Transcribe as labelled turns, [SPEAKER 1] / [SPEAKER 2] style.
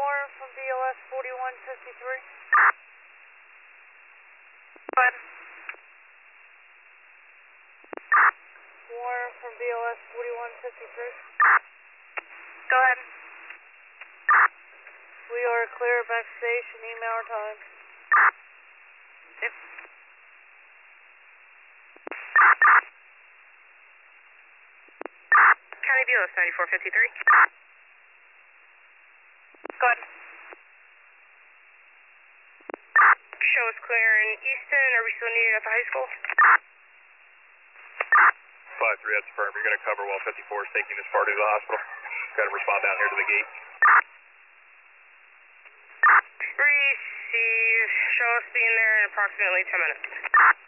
[SPEAKER 1] Warren from BLS 4153.
[SPEAKER 2] Go ahead.
[SPEAKER 1] Warren from BLS 4153.
[SPEAKER 2] Go ahead.
[SPEAKER 1] We are clear back station, email our time.
[SPEAKER 2] Yep. County BLS 9453. Go ahead. Show us clear in Easton. Are we still needed at the high school?
[SPEAKER 3] 5-3, that's firm. You're going to cover while 54 is taking this party to the hospital. Got to respond down here to the gate.
[SPEAKER 2] Receive. Show us being there in approximately 10 minutes.